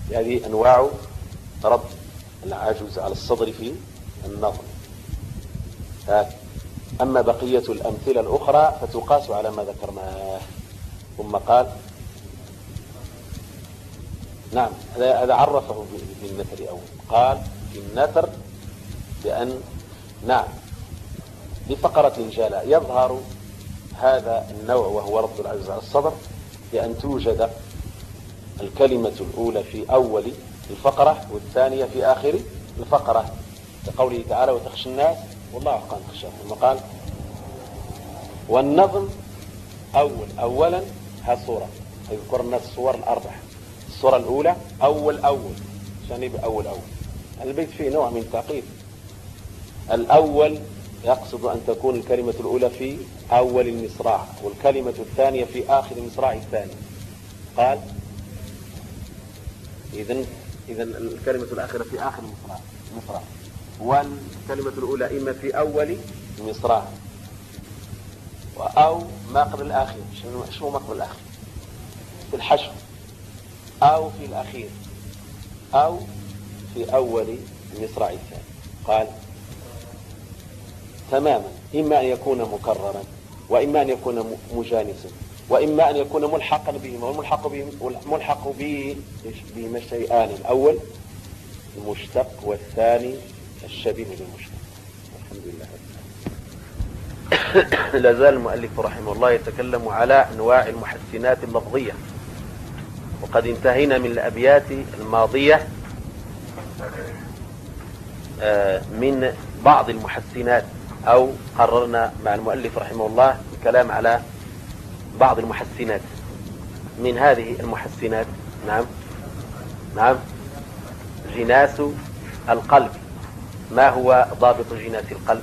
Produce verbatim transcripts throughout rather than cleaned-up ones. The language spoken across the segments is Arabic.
هذه أنواع رد العجز على الصدر في النظم. أما بقية الأمثلة الأخرى فتقاس على ما ذكرناه. ثم قال نعم هذا عرفه بالنثر أول. قال في النثر بأن نعم لفقرة جاء يظهر هذا النوع وهو رد العجز على الصدر بأن توجد الكلمة الأولى في أول الفقرة والثانية في آخر الفقرة، كقوله تعالى وتخشى الناس والله أحق أن تخشاه. ثم قال والنظم أول أولا ها صورة يذكر الناس الصور الأربع. الصورة الأولى أول أول عشان يبقى أول أول. البيت فيه نوع من التعقيد. الأول يقصد أن تكون الكلمة الأولى في أول المصراع والكلمة الثانية في آخر المصراع الثاني. قال إذن إذن الكلمة الآخرة في آخر المصراع المصراع والكلمة الأولى إما في أول المصراع أو ما قبل الآخر. شنو ما قبل الآخر؟ في الحشو أو في الأخير أو في أول المصراع الثاني. قال تماما إما أن يكون مكررا وإما أن يكون مجانسا وإما أن يكون ملحقا بهما. والملحق به ملحق به بهما الشيئان الأول المشتق والثاني الشبيه بالمشتق. الحمد لله. لا زال المؤلف رحمه الله يتكلم على أنواع المحسنات اللفظية، وقد انتهينا من الأبيات الماضية من بعض المحسنات، أو قررنا مع المؤلف رحمه الله الكلام على بعض المحسنات. من هذه المحسنات نعم نعم جناس القلب. ما هو ضابط جناس القلب؟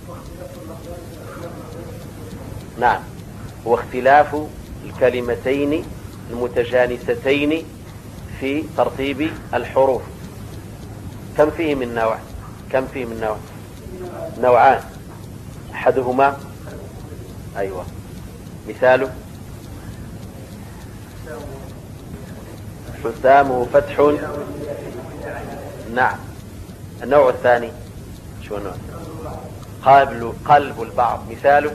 نعم هو اختلاف الكلمتين المتجانستين في ترتيب الحروف. كم فيه من نوع؟ كم فيه من نوع؟ نوعان. أحدهما أيوة مثاله حسامه فتح. نعم. النوع الثاني شو النوع؟ قلب قلب البعض. مثاله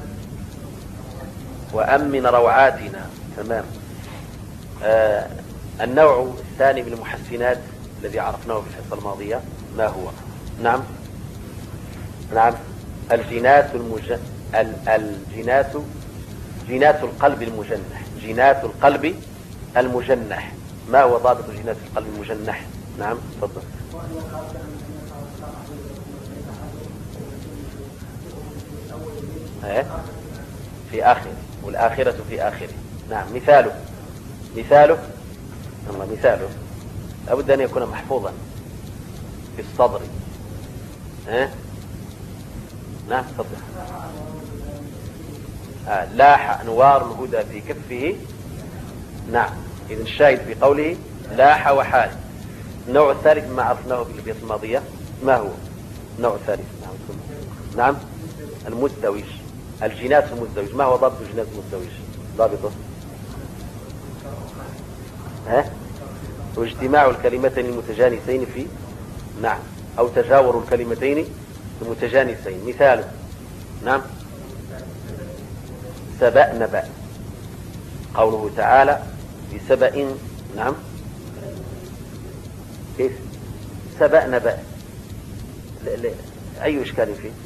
وأمن روعاتنا. تمام. آه النوع الثاني من المحسنات الذي عرفناه في الحصة الماضية ما هو؟ نعم نعم الجناس المج... الجناس جناس القلب المجنح. جناس القلب المجنح. ما هو ضابط جناس القلب المجنح؟ نعم تفضل. ايه في آخر والآخرة في آخره. نعم مثاله مثاله الله مثاله لابد أن يكون محفوظا في الصدر. ايه نعم تفضل. آه. لاح أنوار الهدى في كفه. نعم إذن الشاهد في قوله لاح وحال. النوع الثالث ما عرفناه في الأبيات الماضية ما هو؟ النوع الثالث نعم نعم المزدوج. الجناس المزدوج. ما هو ضابط الجناس المزدوج؟ ضابطه ها واجتماع الكلمتين المتجانسين في نعم أو تجاور الكلمتين المتجانسين. مثاله نعم سبأ نبأ. قوله تعالى بسبأ. نعم كيف سبأ نبأ؟ أي إشكال فيه؟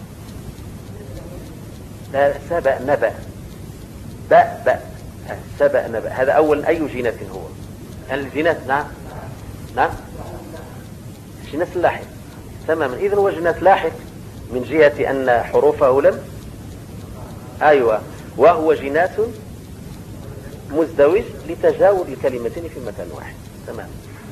لا سبأ نبأ باء باء سبأ نبأ. هذا أول أي جناس هو؟ الجناس نعم نعم جناس لاحق. تماما. إذن هو جناس لاحق من جهة أن حروفه لم أيوة وهو جناس مزدوج لتجاور الكلمتين في مكان واحد. تمام.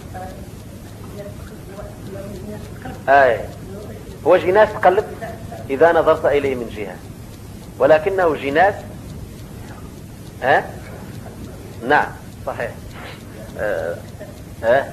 آه. هو جناس قلب إذا نظرت إليه من جهة، ولكنه جناس ها آه؟ نعم صحيح. آه. آه.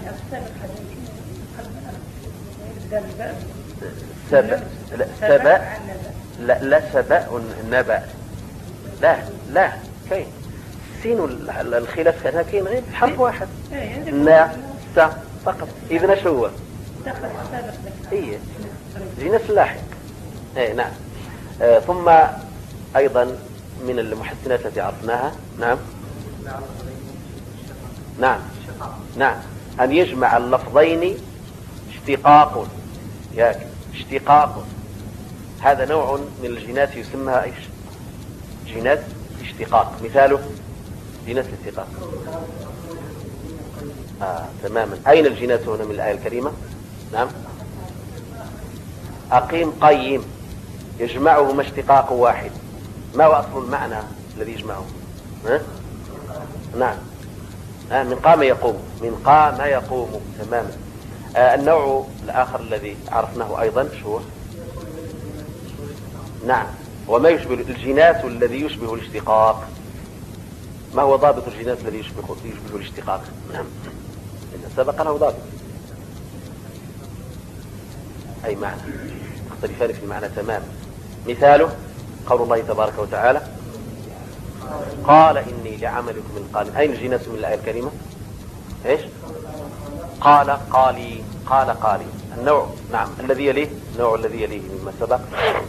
سبأ لا سبأ لا لا سبأ نبأ. لا لا كيف سين الخلاف كان كاين غير حرف واحد. نعم ستة فقط. إذن شو هو؟ إيه جناس لاحق. إيه نعم. آه ثم أيضا من المحسنات التي عرفناها نعم نعم نعم أن يجمع اللفظين اشتقاق. ياك اشتقاق هذا نوع من الجناس يسمى ايش؟ جناس اشتقاق. مثاله جناس الاشتقاق. آه تماما. أين الجناس هنا من الآية الكريمة؟ نعم أقيم قيم يجمعهما اشتقاق واحد. ما هو أصل المعنى الذي يجمعه؟ ها؟ نعم آه من قام يقوم. من قام يقوم تماما. آه النوع الآخر الذي عرفناه أيضا شو؟ نعم وما يشبه الجناس الذي يشبه الاشتقاق. ما هو ضابط الجناس الذي يشبه, يشبه الاشتقاق؟ نعم إن سبق له ضابط. أي معنى تختلفان في المعنى تماما. مثاله قول الله تبارك وتعالى قال إني لعملكم من قال. أين الجناس من الآية الكريمة؟ إيش؟ قال قالي. قال قالي. النوع نعم الذي يليه النوع الذي يليه مما سبق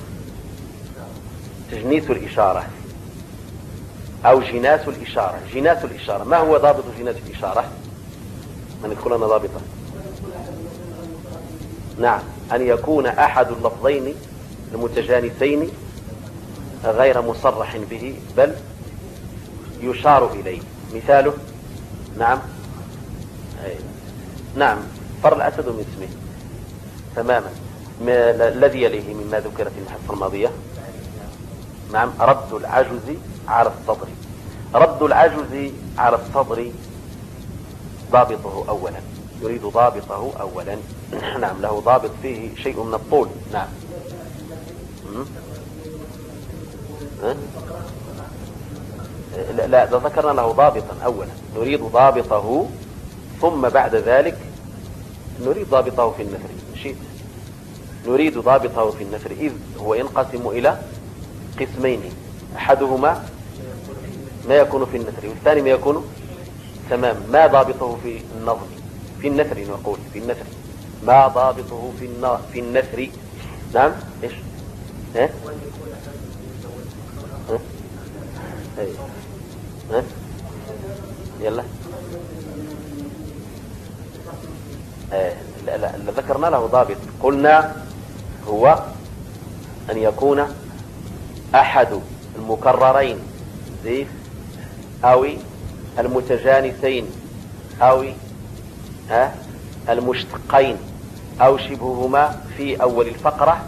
تجنيس الإشارة أو جناس الإشارة. جناس الإشارة ما هو ضابط جناس الإشارة؟ من يدخل لنا ضابطا؟ نعم أن يكون أحد اللفظين المتجانسين غير مصرح به بل يشار إليه. مثاله نعم أي. نعم فر الأسد من اسمه تماما. الذي يليه مما ذكر في الحصة الماضية نعم رد العجز على الصدر. رد العجز على الصدر ضابطه أولا. يريد ضابطه أولا. نعم له ضابط فيه شيء من الطول. نعم لا, لا ذكرنا له ضابطا أولا. نريد ضابطه ثم بعد ذلك نريد ضابطه في النثر. شيء نريد ضابطه في النثر إذ هو ينقسم إلى قسمين. أحدهما ما يكون في النثر والثاني ما يكون تمام. ما ضابطه في النظم في النثر نقول في النثر ما ضابطه في في النثر. نعم ايش ها ها ها يلا آه. لا لا ذكرنا له ضابط. قلنا هو أن يكون أحد المكررين زي أو المتجانسين أو ها المشتقين أو شبههما في أول الفقرة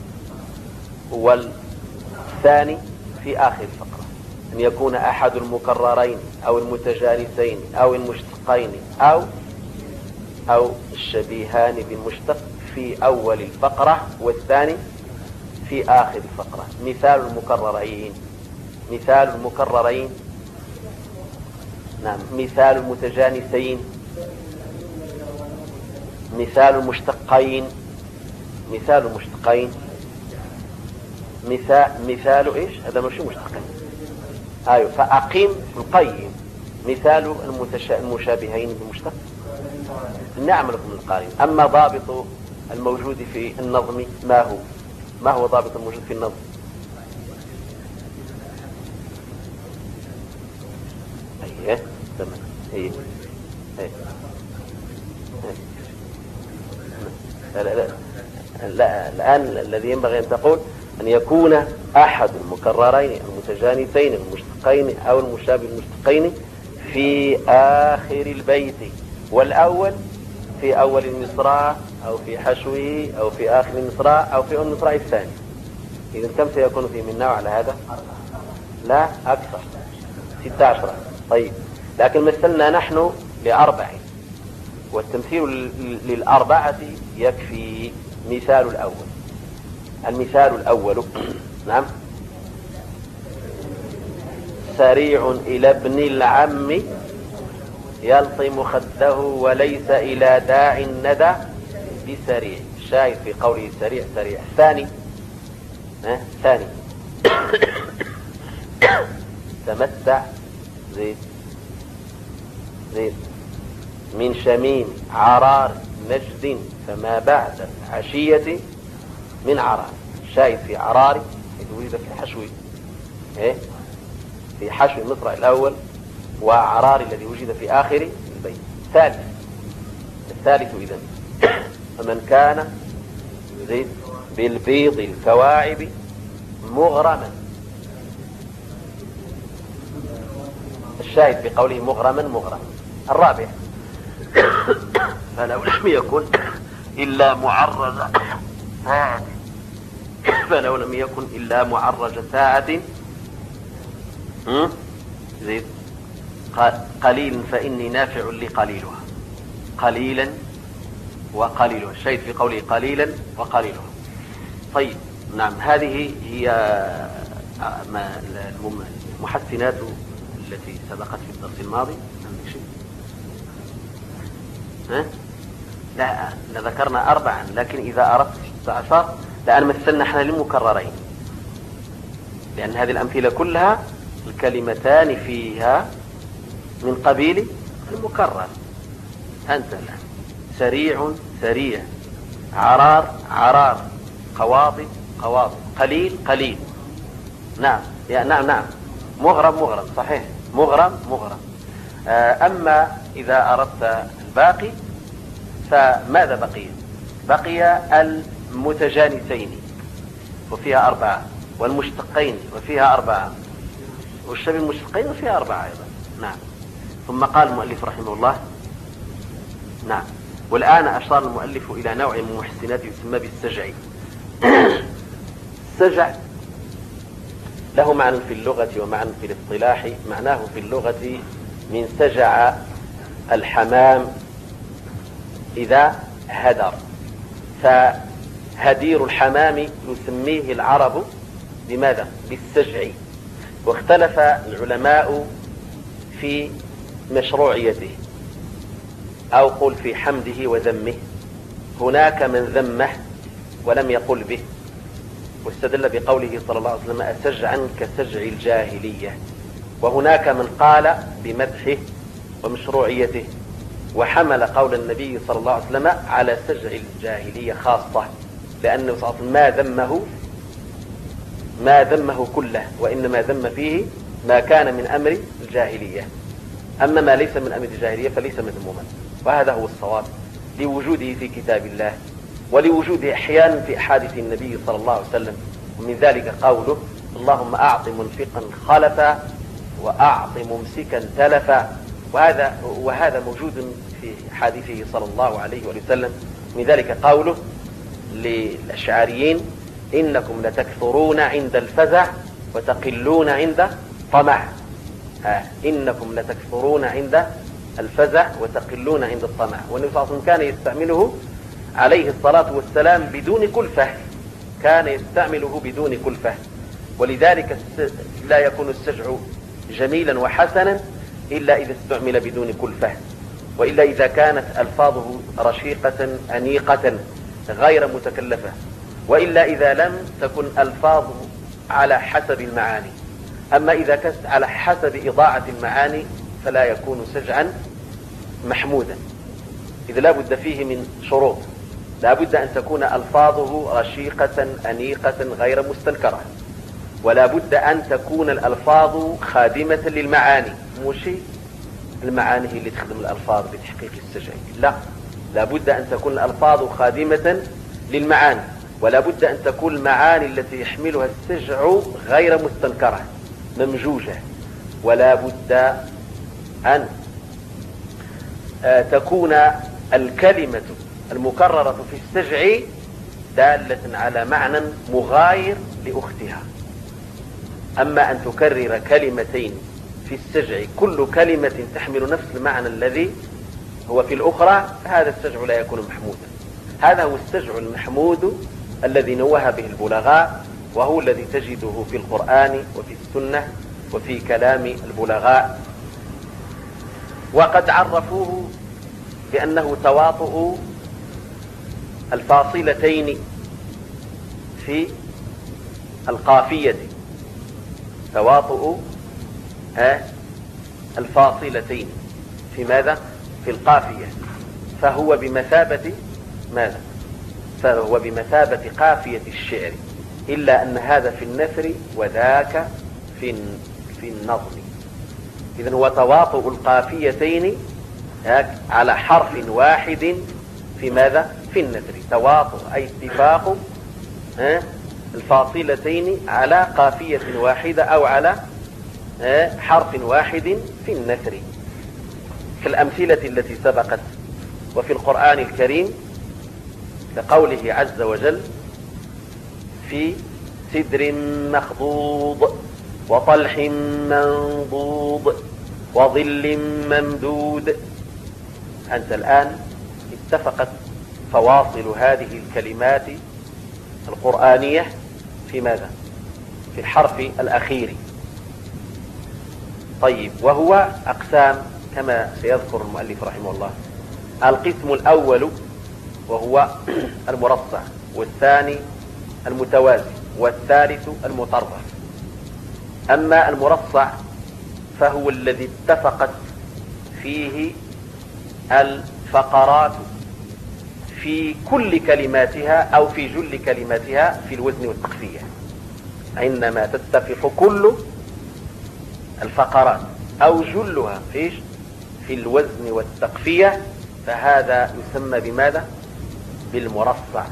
والثاني في آخر الفقرة. أن يكون أحد المكررين أو المتجانسين أو المشتقين أو أو الشبيهان بالمشتق في أول الفقرة والثاني في آخر الفقرة. مثال المكررين مثال المكررين نعم مثال المتجانسين مثال المشتقين مثال المشتقين مثال مثال ايش هذا مش مشتقين. ايوه فأقيم القيم مثال المشابهين بالمشتق. نعمل لكم القارين. اما ضابط الموجود في النظم ما هو ما هو ضابط الموجود في النظم؟ ايه تمام ايه ايه لا لا لا لا الآن الذي ينبغي أن تقول أن يكون أحد المكررين المتجانسين المشتقين أو المشابه المشتقين في آخر البيت والأول في أول المصراع أو في حشوه أو في آخر المصراع أو في المصراع الثاني. إذا كم سيكون فيه من نوع على هذا؟ لا أكثر ستة عشر. طيب لكن مثلنا نحن لأربع والتمثيل للأربعة يكفي. مثال الأول المثال الأول نعم سريع إلى ابن العم يلطم خده وليس إلى داع الندى بسريع. شاهد في قوله سريع سريع. ثاني ها ثاني تمتع زيد زيد من شميم عرار نجد فما بعد العشية من عرار. شاهد في عراري إذ وجد في حشو إيه؟ في حشو المصرع الأول، وعراري الذي وجد في آخر البيت. ثالث الثالث إذن فمن كان زيد بالبيض الكواعب مغرما. الشاهد في قوله مغرما مغرما. الرابع فلو لم يكن إلا معرج ساعة فلو لم يكن إلا معرج ساعة زيد قليل فإني نافع لقليلها. قليلا وقليلها. الشاهد في قوله قليلا وقليلها. طيب نعم، هذه هي المحسنات التي سبقت في الدرس الماضي. عندك شيء؟ ها؟ لا ذكرنا أربعا، لكن إذا أردت ستة عشر لأن مثلنا احنا للمكررين، لأن هذه الأمثلة كلها الكلمتان فيها من قبيل المكرر. أنت الآن سريع سريع، عرار عرار، قواضب قواضب، قليل قليل. نعم يا نعم نعم مغرم مغرم، صحيح مغرم مغرم. أما إذا أردت الباقي فماذا بقي؟ بقي المتجانسين وفيها أربعة، والمشتقين وفيها أربعة، والشبه المشتقين وفيها أربعة أيضا. نعم. ثم قال المؤلف رحمه الله نعم والآن أشار المؤلف إلى نوع من المحسنات يسمى بالسجع. السجع له معنى في اللغة ومعنى في الاصطلاح. معناه في اللغة من سجع الحمام إذا هدر، فهدير الحمام يسميه العرب بماذا؟ بالسجع. واختلف العلماء في مشروعيته، أو قل في حمده وذمه. هناك من ذمه ولم يقل به، واستدل بقوله صلى الله عليه وسلم أسجعا كسجع الجاهلية. وهناك من قال بمدحه ومشروعيته، وحمل قول النبي صلى الله عليه وسلم على سجع الجاهلية خاصة، لأنه صلى الله عليه وسلم ما ذمه ما ذمه كله، وإنما ذم فيه ما كان من أمر الجاهلية. أما ما ليس من أمر الجاهلية فليس مذموما، وهذا هو الصواب لوجوده في كتاب الله، ولوجوده أحيانا في أحاديث النبي صلى الله عليه وسلم. ومن ذلك قوله اللهم أعط منفقا خلفا وأعط ممسكا تلفا، وهذا وهذا موجود في حديثه صلى الله عليه وسلم. من ذلك قوله للأشعريين إنكم لتكثرون عند الفزع وتقلون عند طمع. آه. إنكم لتكثرون عند الفزع وتقلون عند الطمع. والنبي صلى الله عليه وسلم كان يستعمله عليه الصلاة والسلام بدون كلفة، كان يستعمله بدون كلفة. ولذلك لا يكون السجع جميلا وحسنا إلا إذا استعمل بدون كلفة، وإلا إذا كانت ألفاظه رشيقة أنيقة غير متكلفة، وإلا إذا لم تكن ألفاظه على حسب المعاني. أما إذا كانت على حسب إضاعة المعاني فلا يكون سجعا محمودا، إذا لا بد فيه من شروط. لا بد أن تكون ألفاظه رشيقة أنيقة غير مستنكرة، ولا بد أن تكون الألفاظ خادمة للمعاني، مو شيء المعاني هي اللي تخدم الألفاظ بتحقيق السجع. لا، لا بد أن تكون الألفاظ خادمة للمعاني، ولا بد أن تكون المعاني التي يحملها السجع غير مستنكرة ممجوجة، ولا بد أن تكون الكلمة المكررة في السجع دالة على معنى مغاير لأختها. أما أن تكرر كلمتين في السجع كل كلمة تحمل نفس المعنى الذي هو في الأخرى، هذا السجع لا يكون محمودا. هذا هو السجع المحمود الذي نوه به البلغاء، وهو الذي تجده في القرآن وفي السنة وفي كلام البلغاء. وقد عرفوه بأنه تواطؤ الفاصلتين في القافية، تواطؤ الفاصلتين في ماذا؟ في القافية فهو بمثابة ماذا؟ فهو بمثابة قافية الشعر، إلا أن هذا في النثر وذاك في في النظم. إذن هو تواطؤ القافيتين على حرف واحد في ماذا؟ في النثر. تواطؤ أي اتفاق الفاصلتين على قافية واحدة أو على حرف واحد في النثر، كالأمثلة التي سبقت. وفي القرآن الكريم لقوله عز وجل: في سدر مخضوض وطلح منضود وظل ممدود. أنت الآن اتفقت فواصل هذه الكلمات القرآنية في ماذا؟ في الحرف الأخير. طيب، وهو أقسام كما سيذكر المؤلف رحمه الله. القسم الأول وهو المرصع، والثاني المتوازي، والثالث المطرف. أما المرصع فهو الذي اتفقت فيه الفقرات في كل كلماتها أو في جل كلماتها في الوزن والتقفية. عندما تتفق كل الفقرات أو جلها فيش في الوزن والتقفية فهذا يسمى بماذا؟ بالمرصع.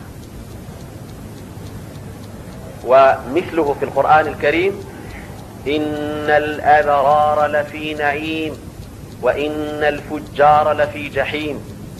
ومثله في القرآن الكريم: إن الأبرار لفي نعيم وإن الفجار لفي جحيم.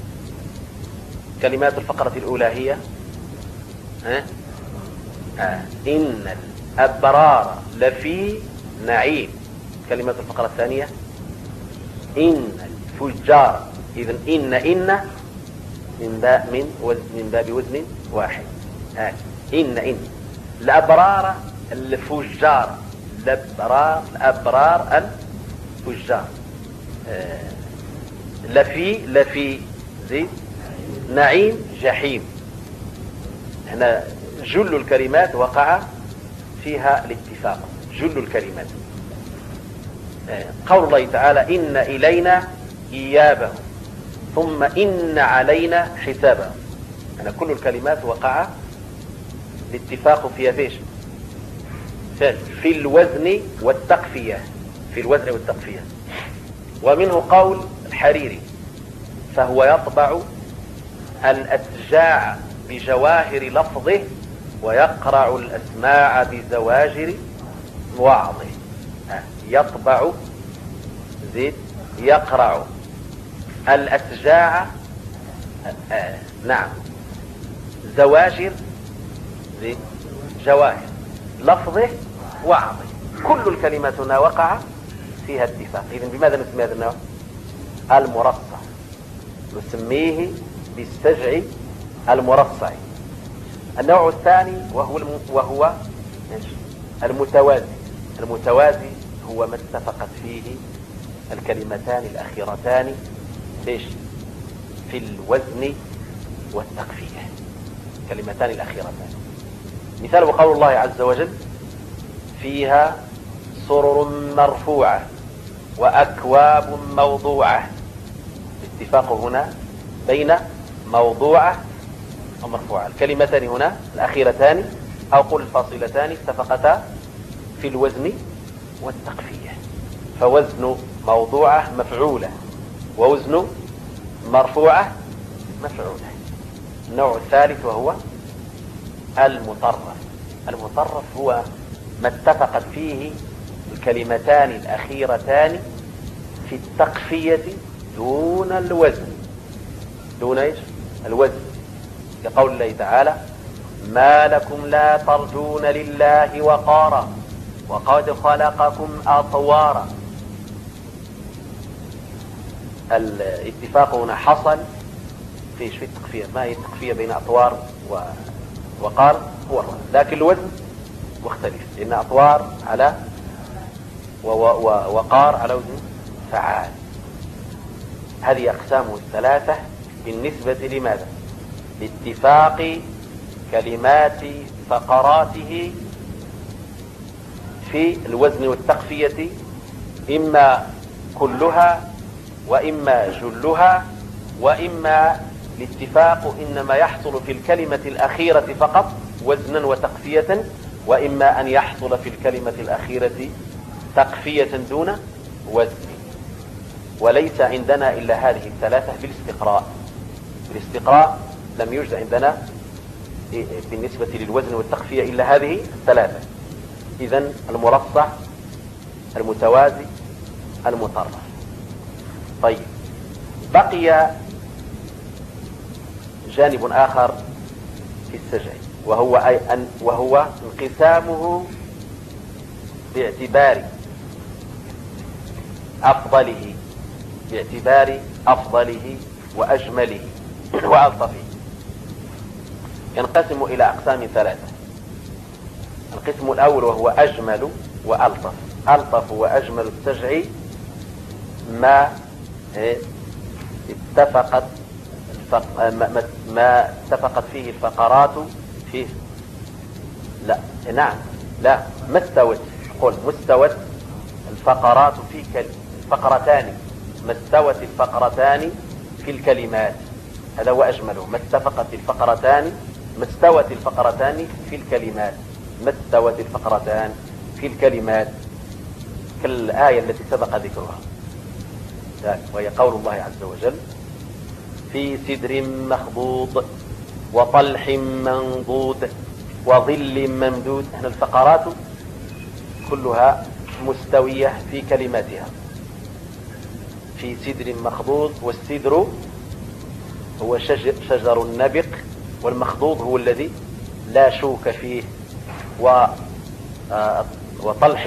كلمات الفقرة الأولى هي ها؟ آه. إن الأبرار لفي نعيم. كلمات الفقرة الثانية إن الفجار. إذن إن إن من باب من وزن من باب وزن واحد. آه. إن إن الأبرار الفجار. الأبرار الأبرار الفجار. آه. لفي لفي زيد نعيم جحيم. هنا جل الكلمات وقع فيها الاتفاق، جل الكلمات. قول الله تعالى: إن إلينا إيابهم ثم إن علينا حسابهم. هنا كل الكلمات وقع الاتفاق فيها فيش في الوزن والتقفية، في الوزن والتقفية. ومنه قول الحريري: فهو يطبع الأسجاع بجواهر لفظه ويقرع الأسماع بزواجر وعظه. يطبع زيد يقرع الأسجاع آه. نعم زواجر زيد جواهر لفظه وعظه. كل الكلمات هنا وقع فيها اتفاق. إذن بماذا نسمي هذا النوع؟ المرصع. نسميه بالسجع المرصع. النوع الثاني وهو الم... وهو المتوازي. المتوازي هو ما اتفقت فيه الكلمتان الأخيرتان ايش؟ في الوزن والتقفية. كلمتان الأخيرتان. مثال قول الله عز وجل: فيها سرر مرفوعة وأكواب موضوعة. الاتفاق هنا بين موضوعة ومرفوعة. الكلمتان هنا الأخيرتان أو قل الفاصلتان اتفقتا في الوزن والتقفية. فوزن موضوعة مفعولة ووزن مرفوعة مفعولة. النوع الثالث وهو المطرف. المطرف هو ما اتفقت فيه الكلمتان الأخيرتان في التقفية دون الوزن. دون ايش؟ الوزن. كقول الله تعالى: ما لكم لا ترجون لله وقارا وقد خلقكم أطوارا. الاتفاق هنا حصل فيش في التقفية. ما هي التقفية بين أطوار وقار؟ هو الرأس. لكن الوزن مختلف، لأن أطوار على وقار على وزن فعال. هذه أقسامه الثلاثة بالنسبة لماذا؟ لاتفاق كلمات فقراته في الوزن والتقفية، إما كلها وإما جلها، وإما الاتفاق إنما يحصل في الكلمة الأخيرة فقط وزنا وتقفية، وإما أن يحصل في الكلمة الأخيرة تقفية دون وزن. وليس عندنا إلا هذه الثلاثة بالاستقراء. بالاستقراء لم يوجد عندنا بالنسبة للوزن والتقفية إلا هذه الثلاثة. إذن المرصع، المتوازي، المطرف. طيب، بقي جانب آخر في السجع، وهو أي أن وهو انقسامه باعتبار أفضله باعتبار أفضله وأجمله وألطفه. ينقسم إلى أقسام ثلاثة. القسم الأول وهو أجمل وألطف. ألطف وأجمل السجع ما اتفقت ما اتفقت فيه الفقرات فيه لا نعم لا ما استوت قل مستوت الفقرات في كل الفقرتان ما استوت الفقرتان في الكلمات. هذا هو أجمله. ما اتفقت الفقرتان ما استوت الفقرتان في الكلمات. ما استوت الفقرتان في الكلمات كالآية التي سبق ذكرها، وهي قول الله عز وجل: في سدر مخضود وطلح منضود وظل ممدود. هنا الفقرات كلها مستوية في كلماتها. في سدر مخضود، والسدر هو شجر, شجر النبق، والمخضود هو الذي لا شوك فيه، و وطلح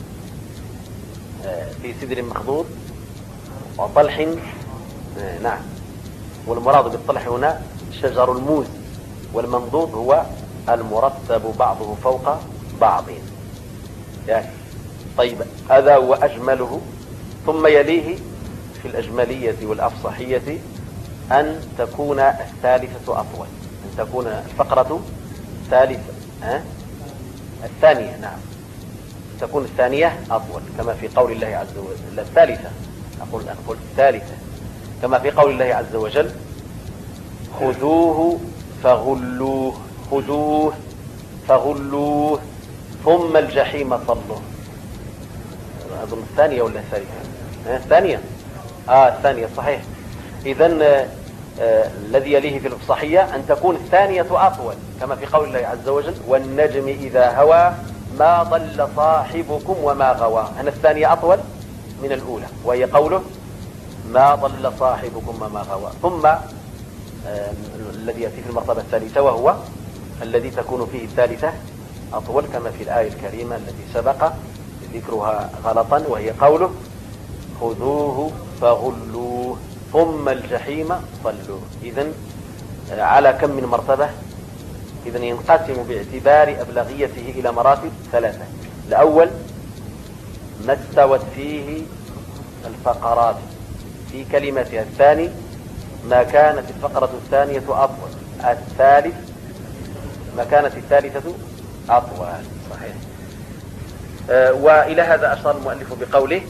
في سدر مخضود وطلح نعم. والمراد بالطلح هنا شجر الموز، والمنضود هو المرتب بعضه فوق بعض. يعني طيب، هذا هو أجمله. ثم يليه في الأجملية والأفصحية أن تكون الثالثة أطول، أن تكون الفقرة ثالثة أه؟ الثانية نعم تكون الثانية أطول، كما في قول الله عز وجل الثالثة أقول أقول الثالثة كما في قول الله عز وجل: خذوه فغلوه خذوه فغلوه ثم الجحيم صلوه. أظن الثانية ولا الثالثة؟ الثانية آه الثانية صحيح. إذن آه آه الذي يليه في الإفصاحية أن تكون الثانية أطول، كما في قول الله عز وجل: والنجم إذا هوى ما ضل صاحبكم وما غوى. أن الثانية أطول من الأولى، وهي قوله: ما ضل صاحبكم وما غوى. ثم آه الذي يأتي في المرتبة الثالثة وهو الذي تكون فيه الثالثة أطول، كما في الآية الكريمة التي سبق ذكرها غلطا، وهي قوله: خذوه فغلوه ثم الجحيم صلوه. إذن على كم من مرتبة؟ إذن ينقسم باعتبار أبلغيته إلى مراتب ثلاثة. الأول ما استوت فيه الفقرات في كلمتها. الثاني ما كانت الفقرة الثانية أطول. الثالث ما كانت الثالثة أطول. صحيح. أه وإلى هذا أشار المؤلف بقوله: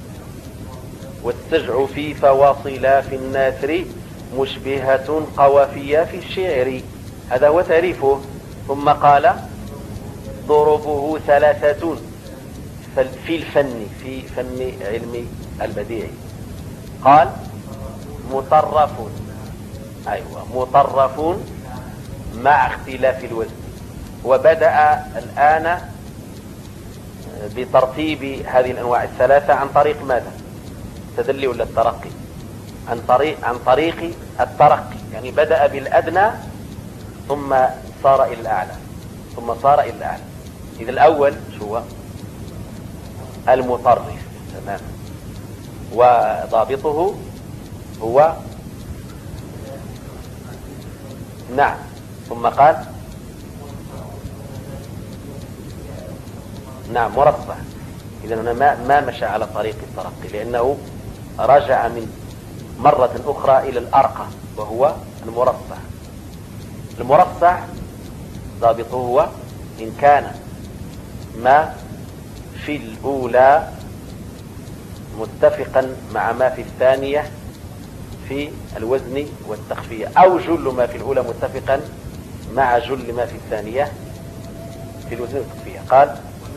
والسجع في فواصلا في الناثر مشبهة قوافية في الشعر. هذا هو تعريفه. ثم قال: ضربه ثلاثة في الفن في فن علم البديع. قال: مطرف أيوة مطرف مع اختلاف الوزن. وبدأ الآن بترتيب هذه الأنواع الثلاثة عن طريق ماذا؟ التدلي ولا الترقي؟ عن طريق عن طريق الترقي. يعني بدأ بالأدنى ثم صار إلى الأعلى ثم صار إلى الأعلى. إذا الأول شو هو؟ المطرف. تمام. وضابطه هو نعم. ثم قال نعم مرصع. إذا أنا ما, ما مشى على طريق الترقي، لأنه رجع من مرة أخرى إلى الأرقى، وهو المرصع. المرصع ضابطه هو إن كان ما في الأولى متفقا مع ما في الثانية في الوزن والتخفية، أو جل ما في الأولى متفقا مع جل ما في الثانية في الوزن والتخفية. قال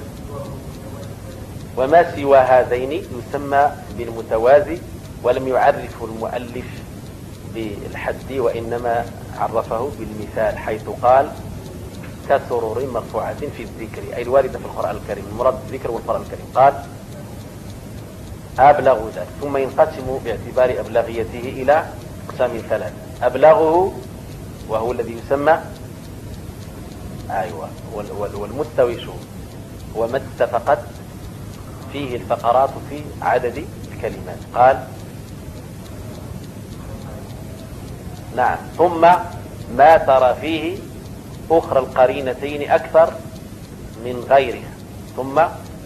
وما سوى هذين يسمى بالمتوازي، ولم يعرف المؤلف بالحد وإنما عرفه بالمثال، حيث قال كسرور مرفوعة في الذكر، أي الواردة في القرآن الكريم، المراد بالذكر والقرآن الكريم. قال أبلغ ذلك، ثم ينقسم باعتبار أبلغيته إلى أقسام ثلاث: أبلغه وهو الذي يسمى أيوة والمستوي شو هو ما اتفقت فيه الفقرات في عدد الكلمات. قال نعم، ثم ما ترى فيه أخرى القرينتين أكثر من غيرها. ثم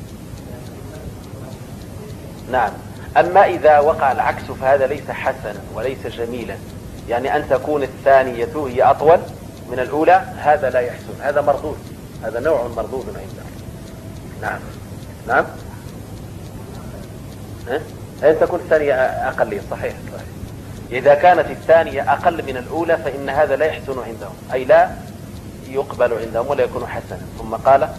نعم، أما إذا وقع العكس فهذا ليس حسنا وليس جميلا، يعني أن تكون الثانية هي أطول من الأولى، هذا لا يحسن، هذا مردود، هذا نوع مردود عندنا. نعم نعم أن تكون الثانية أقل، صحيح صحيح. إذا كانت الثانية أقل من الأولى فإن هذا لا يحسن عندهم، أي لا يقبل عندهم ولا يكون حسنا. ثم قال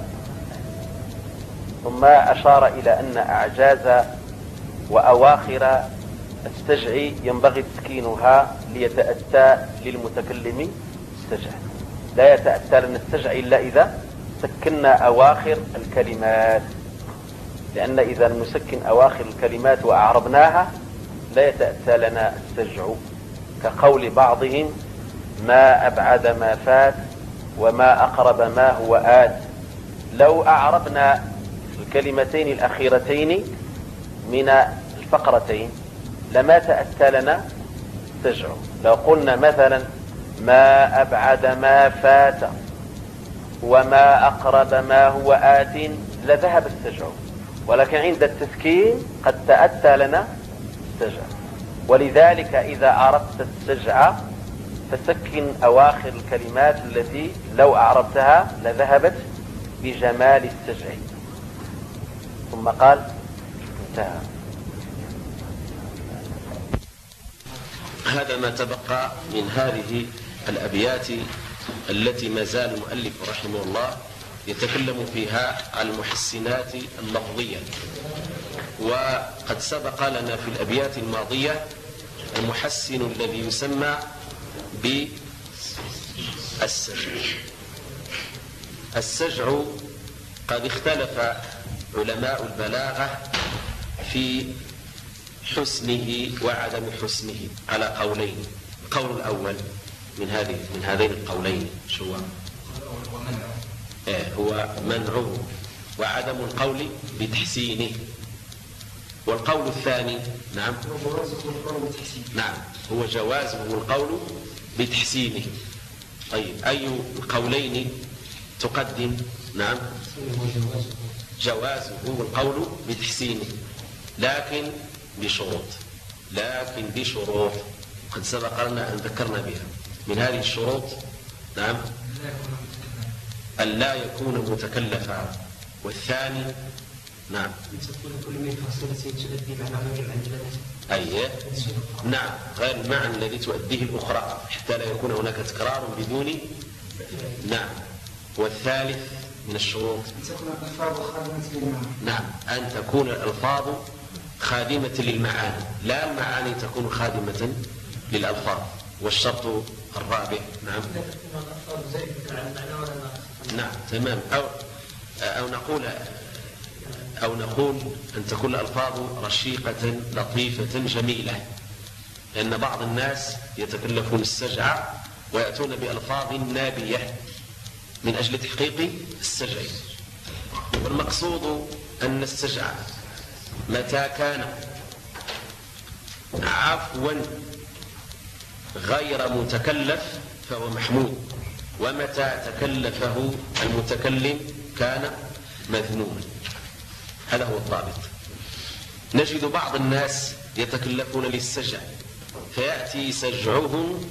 ثم أشار إلى أن أعجاز وأواخر السجع ينبغي تسكينها ليتأتى للمتكلم السجع، لا يتأتى لنا السجع إلا إذا سكننا أواخر الكلمات، لأن إذا نسكن أواخر الكلمات وأعربناها لا يتأتى لنا السجع، كقول بعضهم ما أبعد ما فات وما أقرب ما هو آت. لو أعربنا الكلمتين الأخيرتين من الفقرتين لما تأتى لنا السجع. لو قلنا مثلا ما أبعد ما فات وما أقرب ما هو آت لذهب السجع، ولكن عند التسكين قد تأتى لنا السجع. ولذلك إذا أردت السجع فسكن أواخر الكلمات التي لو أعربتها لذهبت بجمال السجع. ثم قال انتهى. هذا ما تبقى من هذه الأبيات التي ما زال المؤلف رحمه الله يتكلم فيها عن المحسنات اللفظية. وقد سبق لنا في الأبيات الماضية المحسن الذي يسمى بالسجع. السجع قد اختلف علماء البلاغة في حسنه وعدم حسنه على قولين. القول الأول من هذه من هذين القولين شو هو؟ آه هو منعه وعدم القول بتحسينه. والقول الثاني نعم نعم هو جوازه القول بتحسينه. طيب أي القولين تقدم؟ نعم جوازه القول بتحسينه، لكن بشروط لكن بشروط قد سبق لنا أن ذكرنا بها. من هذه الشروط نعم أن لا يكون متكلفا، والثاني نعم أي نعم غير المعنى الذي تؤديه الأخرى حتى لا يكون هناك تكرار بدون نعم. والثالث من الشروط نعم أن تكون الألفاظ خادمة للمعاني، لا المعاني تكون خادمة للألفاظ. والشرط الرابع نعم نعم تمام أو أو نقول أو نقول أن تكون الألفاظ رشيقة لطيفة جميلة، لأن بعض الناس يتكلفون السجع ويأتون بألفاظ نابية من أجل تحقيق السجع. والمقصود أن السجع متى كان عفوا غير متكلف فهو محمود، ومتى تكلفه المتكلم كان مذموما. هذا هو الضابط. نجد بعض الناس يتكلفون للسجع فيأتي سجعهم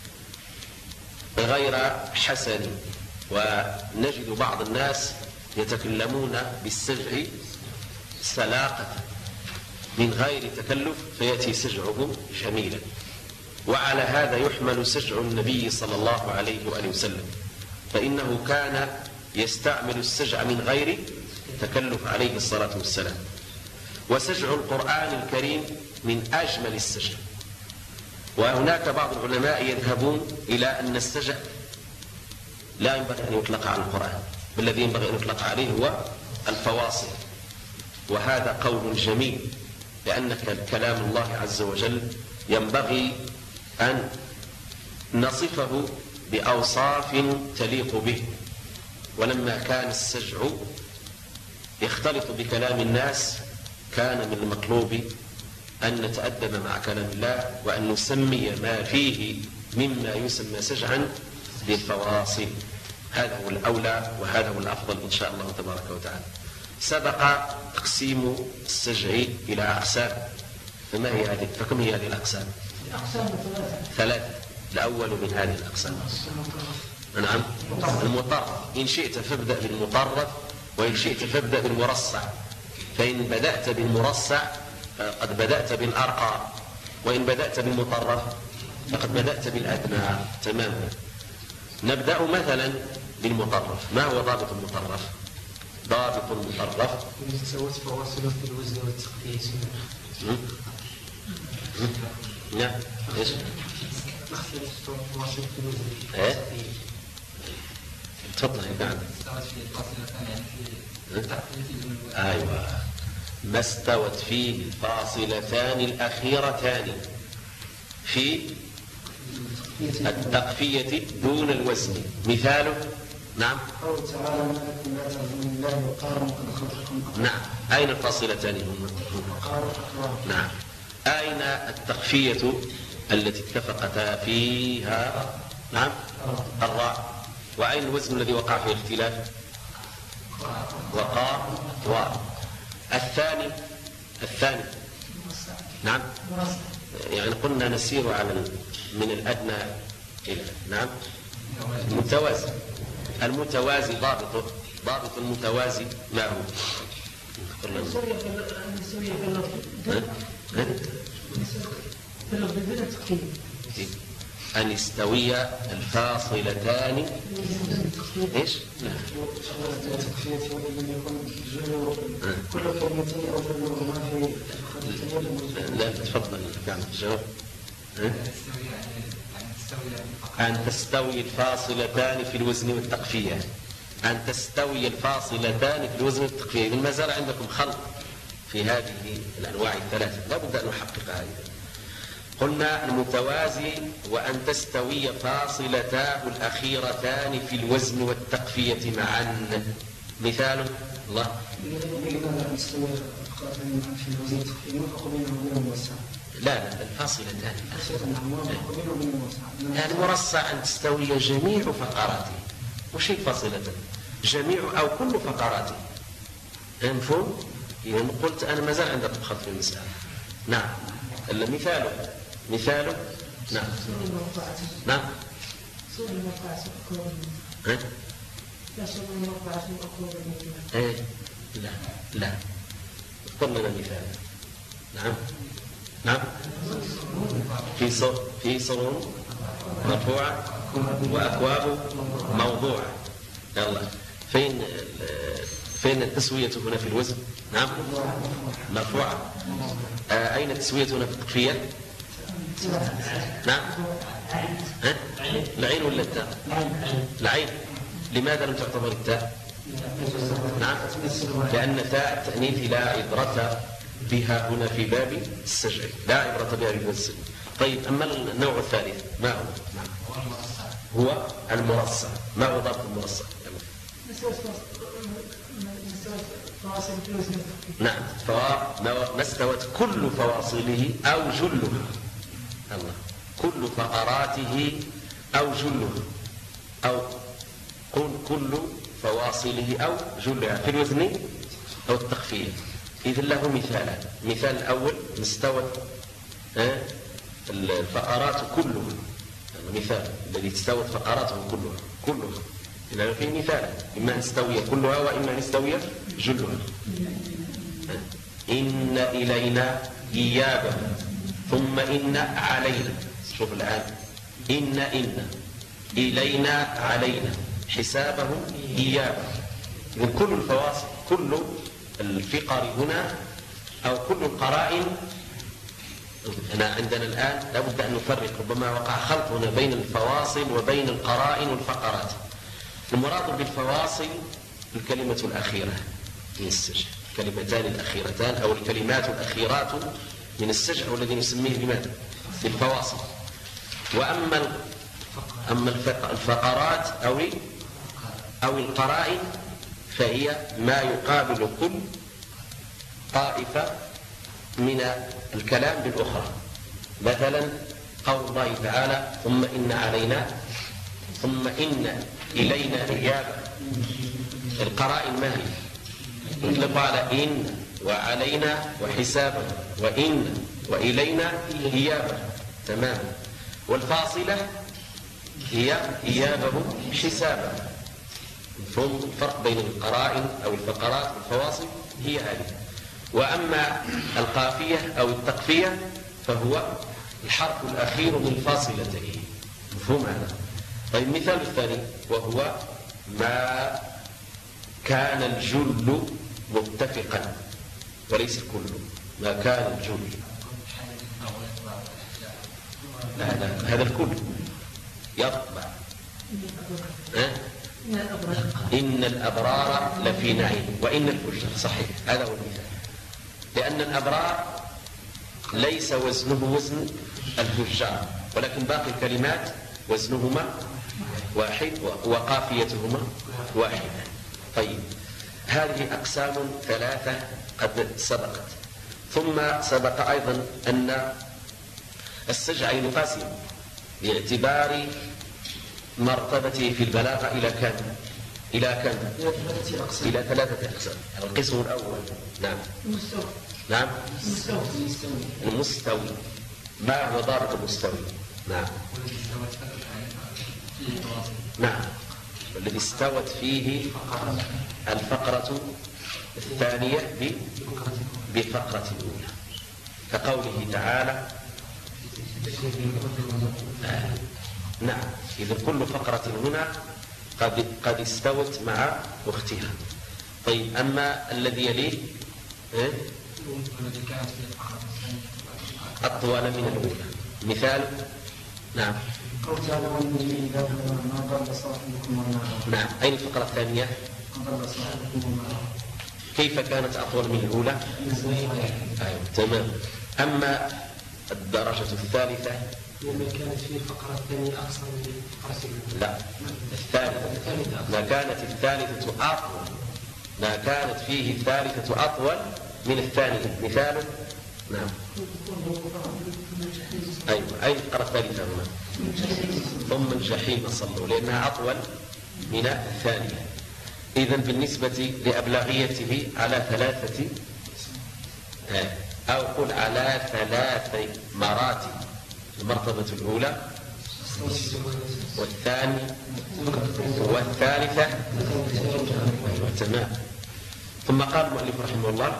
غير حسن، ونجد بعض الناس يتكلمون بالسجع سلاقة من غير تكلف فيأتي سجعه جميلا. وعلى هذا يحمل سجع النبي صلى الله عليه وآله وسلم، فإنه كان يستعمل السجع من غير تكلف عليه الصلاة والسلام. وسجع القرآن الكريم من أجمل السجع. وهناك بعض العلماء يذهبون إلى أن السجع لا ينبغي أن يطلق على القرآن، بل الذي ينبغي أن يطلق عليه هو الفواصل. وهذا قول جميل، لأن كلام الله عز وجل ينبغي أن نصفه بأوصاف تليق به. ولما كان السجع يختلط بكلام الناس كان من المطلوب أن نتأدب مع كلام الله وأن نسمي ما فيه مما يسمى سجعا بالفواصل. هذا هو الأولى وهذا هو الأفضل إن شاء الله تبارك وتعالى. سبق تقسيم السجع إلى أقسام، فما هي هذه؟ فكم هي هذه الأقسام؟ ثلاثة. الأول من هذه الأقسام نعم المطرف. إن شئت فابدأ بالمطرف، وإن شئت فابدأ بالمرصع. فإن بدأت بالمرصع فقد بدأت بالأرقى، وإن بدأت بالمطرف فقد بدأت بالأدنى تماما. نبدأ مثلا بالمطرف. ما هو ضابط المطرف؟ ضابط المطرف تساوت فواصله في الوزن والتخفيف. نعم ايش؟ تختلف فواصل في الوزن. ايه تفضل يا قاعد. ايوه ما استوت فيه الفاصلتان الأخيرتان في التقفية دون الوزن. مثاله نعم قوله تعالى ما لكم لا تعبدون الله وقارن قد خلقكم. نعم. أين الفاصلتان هما؟ نعم. أين التقفية التي اتفقتا فيها؟ نعم الراء. وأين الوزن الذي وقع فيه الاختلاف؟ وقار واو. الثاني الثاني نعم يعني قلنا نسير على من الأدنى إلى نعم المتوازي. المتوازي ضابطه ضابط المتوازي ما هو؟ أن يستوي الفاصلتان إيش؟ لا تفضل كان الجواب. أن تستوي الفاصلتان في الوزن والتقفية. أن تستوي الفاصلتان في الوزن والتقفية. إذن ما زال عندكم خلط في هذه الأنواع الثلاثة، لا بد أن نحققها أيضا. قلنا المتوازي وأن تستوي فاصلتاه الأخيرتان في الوزن والتقفية معا. مثال الله لا لا الفاصلتان المرصع أن تستوي جميع فقراته. وش هي فاصلة؟ جميع أو كل فقراته. مفهوم؟ يعني قلت أنا ما زال عندك خط في المسألة. نعم المثال مثال نعم نعم ها؟ ايه لا لا اذكر لنا مثال. نعم نعم في صر في سرور مرفوعة وأكواب موضوعة. يلا فين فين التسوية هنا في الوزن؟ نعم مرفوعة. آه أين التسوية هنا في التقفية؟ نعم ها؟ العين ولا التاء؟ العين. لماذا لم تعتبر التاء؟ نعم لأن تاء التأنيث لا عبرة بها هنا في باب السجع، لا عبرة بها في باب السجع. طيب أما النوع الثالث ما هو؟ نعم هو المرصع. ما هو ضابط المرصع؟ نعم فما استوت كل فواصله أو جلها. الله كل فقراته أو جلها أو قل كل فواصله أو جلها في الوزن أو التخفيف. إذن له مثالان. مثال الأول استوت الفقرات كلها. مثال الذي استوت فقراته كلها كلها إذن فيه مثال إما أن تستوي كلها وإما أن تستوي جلها. إن إلينا إيابهم ثم إن علينا. شوف الآن إن إن إلينا علينا حسابهم إيابهم. إذن كل الفواصل كل الفقر هنا أو كل القرائن هنا عندنا الآن لابد أن نفرق، ربما وقع خلط هنا بين الفواصل وبين القرائن والفقرات. المراد بالفواصل الكلمة الأخيرة من السجع، الكلمتان الأخيرتان أو الكلمات الأخيرات من السجع والذي نسميه بماذا؟ بالفواصل. وأما أما الفقرات أو أو القرائن فهي ما يقابل كل طائفة من الكلام بالأخرى. مثلا قول الله تعالى ثم إن علينا ثم إن إلينا إيابة. القرائن ما هي؟ يطلق على إن وعلينا وحسابا وإن وإلينا إيابة. تمام. والفاصلة هي إيابه حسابا. مفهوم الفرق بين القرائن أو الفقرات والفواصل هي هذه. وأما القافية أو التقفية فهو الحرف الأخير من فاصلته. مفهوم هذا؟ طيب مثال الثاني وهو ما كان الجل متفقا وليس الكل. ما كان الجل هذا هذا الكل يطبع. أه؟ إن الأبرار لفي نعيم وإن الفجار. صحيح هذا هو المثال. لأن الأبرار ليس وزنه وزن الفجار ولكن باقي الكلمات وزنهما واحد وقافيتهما واحدة. طيب هذه أقسام ثلاثة قد سبقت. ثم سبق أيضا أن السجع ينقسم باعتبار مرتبته في البلاغة إلى كم؟ إلى كم؟ إلى ثلاثة أقسام. القسم الأول نعم نعم المستوي. ما هو ضابط المستوي؟ نعم نعم والذي استوت فيه الفقرة الثانية بفقرة الأولى كقوله تعالى آه. نعم. إذا كل فقرة هنا قد قد استوت مع أختها. طيب أما الذي يليه إيه؟ أطول من الأولى. مثال نعم نعم أين الفقرة الثانية؟ كيف كانت أطول من الأولى؟ أيوة. تمام. أما الدرجة الثالثة لما كانت فيه الفقرة الثانية أقصر من الفقرة الأولى. لا الثالثة ما كانت الثالثة أطول ما كانت فيه الثالثة أطول من الثانية. مثال نعم أيوة أي الفقرة الثالثة هنا ثم الجحيم صلوا لأنها أطول من الثانية. إذن بالنسبة لأبلاغيته على ثلاثة أو قل على ثلاث مراتب. المرتبة الأولى والثانية والثالثة. أيوة تمام. ثم قال المؤلف رحمه الله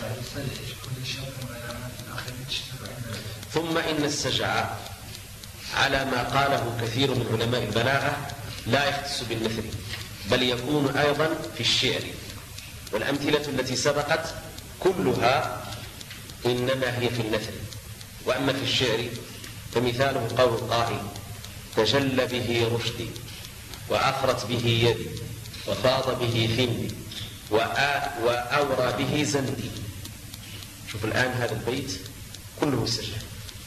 ثم إن السجع على ما قاله كثير من علماء البلاغة لا يختص بالمثل بل يكون أيضا في الشعر. والأمثلة التي سبقت كلها إنما هي في النثر. وأما في الشعر فمثاله قول القائل تجل به رشدي وأفرت به يدي وفاض به فندي وأورى به زندي. شوف الآن هذا البيت كله سجع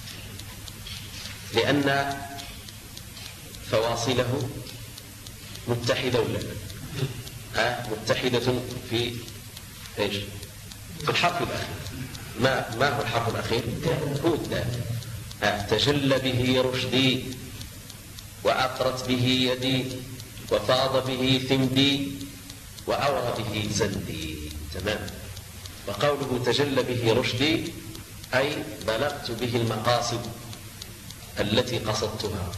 لأن فواصله متحدة ولا لا؟ متحدة في ايش؟ في الحرف الأخير. ما ما هو الحرف الأخير؟ هو الدال. تجل به رشدي وأطرت به يدي وفاض به ثمدي وأورى به زندي. تمام. وقوله تجل به رشدي أي بلغت به المقاصد التي قصدتها.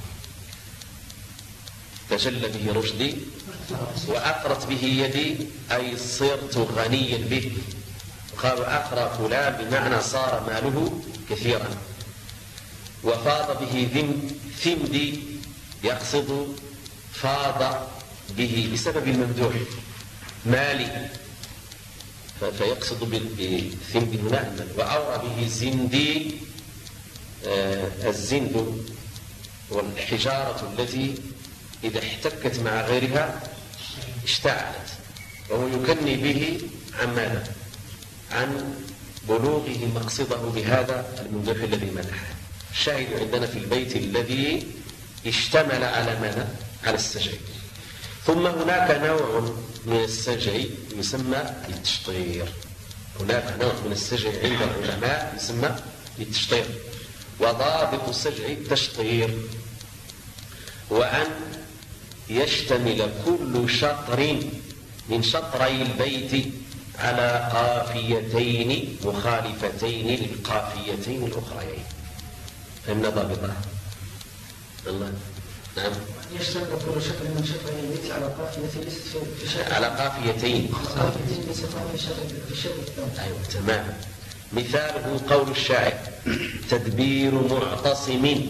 تجل به رشدي وأطرت به يدي أي صرت غنيا به قالوا أقرى فلان بمعنى صار ماله كثيرا. وفاض به ذم ثمدي يقصد فاض به بسبب الممدوح مالي، فيقصد بثمدي هنا. وأورى به زندي، آه الزند والحجارة التي إذا احتكت مع غيرها اشتعلت، وهو يكني به عن ماذا؟ عن بلوغه مقصده بهذا الممدوح الذي مدحه. الشاهد عندنا في البيت الذي اشتمل على ماذا؟ على السجع. ثم هناك نوع من السجع يسمى التشطير. هناك نوع من السجع عند العلماء يسمى التشطير. وضابط السجع التشطير وأن يشتمل كل شطر من شطري البيت على قافيتين مخالفتين للقافيتين الأخريين. فهمنا ضابطها؟ الله. نعم. يشتمل كل شطر من شطري البيت على قافيتين ليست في شطر. على قافيتين. قافيتين ليست في شطر في شطر الثاني. أيوة تمام. مثاله قول الشاعر: تدبير معتصم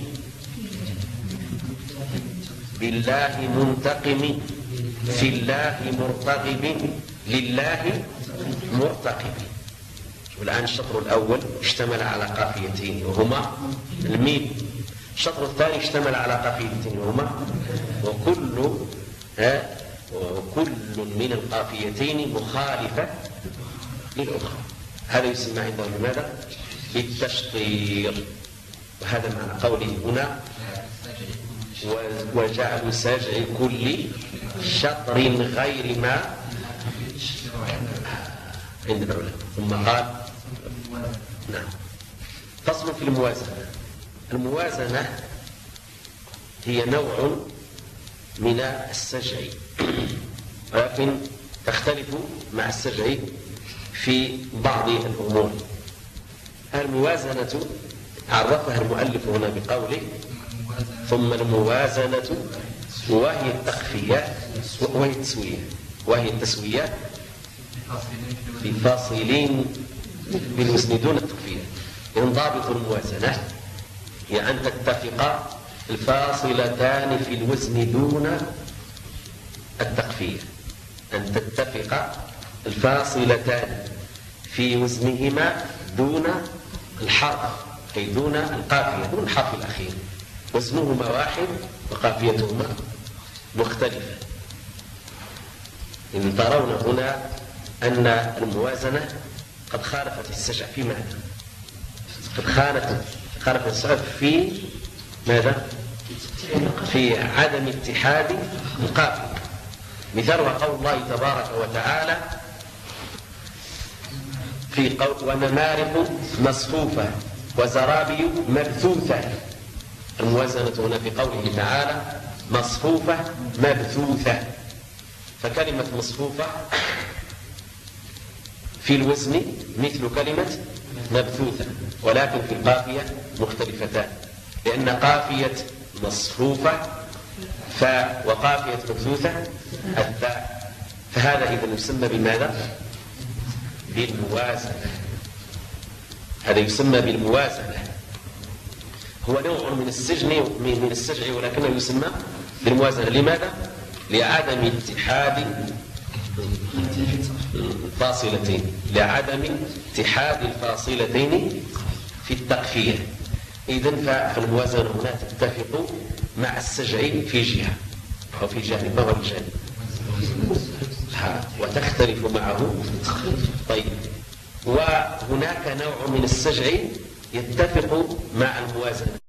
بالله منتقم في الله مرتغب لله مرتقب. والآن الشطر الأول اشتمل على قافيتين وهما الميم. الشطر الثاني اشتمل على قافيتين وهما وكل ها وكل من القافيتين مخالفة للأخرى. هذا يسمى عندهم بماذا؟ بالتشطير. وهذا معنى قوله هنا: وجعل سجع كل شطر غير ما عند العلماء. ثم قال: نعم. فصل في الموازنة. الموازنة هي نوع من السجع، ولكن تختلف مع السجع في بعض الأمور. الموازنة عرفها المؤلف هنا بقوله: ثم الموازنة وهي التخفية وهي التسوية وهي التسوية بفاصلين بالوزن دون التخفية. إذن ضابط الموازنة هي أن تتفق الفاصلتان في الوزن دون التخفية، أن تتفق الفاصلتان في وزنهما دون الحرف، أي دون القافية، دون الحرف الأخير. وزنهما واحد وقافيتهما مختلفة. إن ترون هنا أن الموازنة قد خالفت السجع في ماذا؟ قد خالفت خالفت السجع في ماذا؟ في عدم اتحاد القافية. مثالها قول الله تبارك وتعالى في قول: ونمارق مصفوفة وزرابي مبثوثة. الموازنة هنا في قوله تعالى مصفوفة مبثوثة. فكلمة مصفوفة في الوزن مثل كلمة مبثوثة، ولكن في القافية مختلفتان، لأن قافية مصفوفة فاء وقافية مبثوثة الثاء. فهذا إذن يسمى بماذا؟ بالموازنة. هذا يسمى بالموازنة. هو نوع من السجن من السجع، ولكنه يسمى بالموازنة. لماذا؟ لعدم اتحاد الفاصلتين لعدم اتحاد الفاصلتين في التقفية. إذن فالموازنة هنا تتفق مع السجع في جهة أو في جانب أو الجانب، وتختلف معه. طيب، وهناك نوع من السجع يتفق مع الموازنة